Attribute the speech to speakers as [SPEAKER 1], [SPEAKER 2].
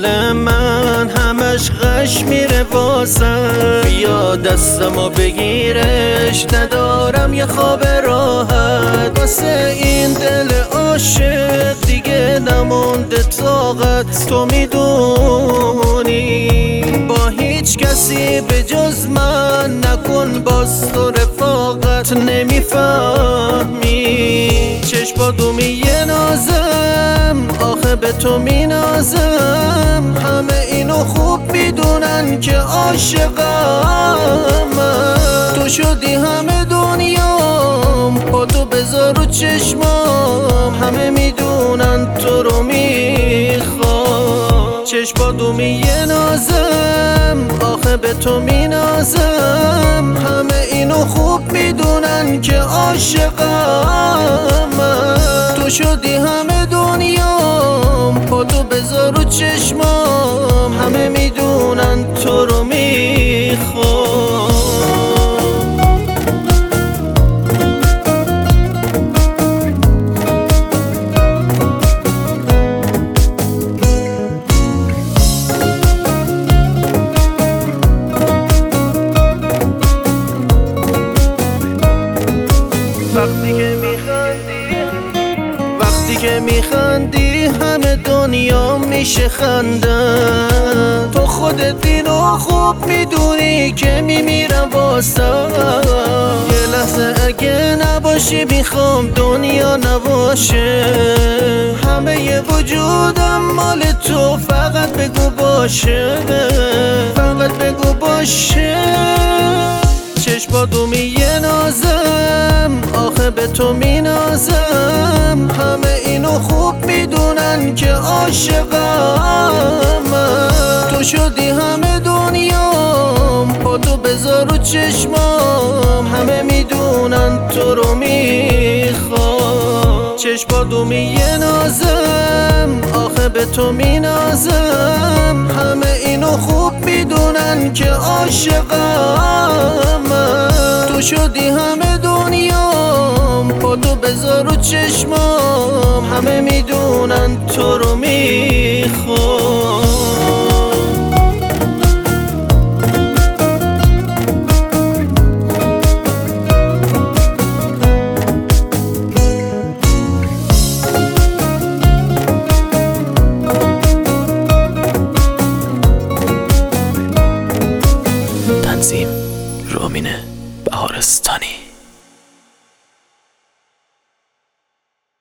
[SPEAKER 1] دل من همش غش میره واسم، بیا دستمو بگیرش، ندارم یه خواب راحت. واسه این دل عاشق دیگه نمونده طاقت، تو میدونی با هیچ کسی به جز من نکن باز تو رفاقت. نمیفهمی چشماتو نازم، آخه به تو نازم. همه اینو خوب میدونن که عاشقم من، تو شدی همه دنیام، با تو بذار رو چشمام. همه میدونن تو رو میخوام، چشماتو نازم، آخه به تو نازم. همه اینو خوب میدونن که عاشقم من، تو شدی همه دنیام، با تو بذار رو چشمام. همه میدونن تو رو میخوام. وقتی که میخندی همه دنیا میشه خندن، تو خودت اینو خوب میدونی که میمیرم واسه. یه لحظه اگه نباشی میخوام دنیا نباشه، همه ی وجودم مال تو، فقط بگو باشه، فقط بگو باشه. چشماتو نازم، آخه به تو نازم. همه اینو خوب میدونن که عاشقم من، تو شدی همه دنیام، با تو بذار رو چشمام. همه میدونن تو رو میخوام، چشماتو نازم، آخه به تو نازم. همه اینو خوب میدونن که عاشقم من، تو شدی همه دنیام، با تو بذار رو چشمام. همه میدونن تو رو میخوام.
[SPEAKER 2] تنظیم: رامین بهارستانی.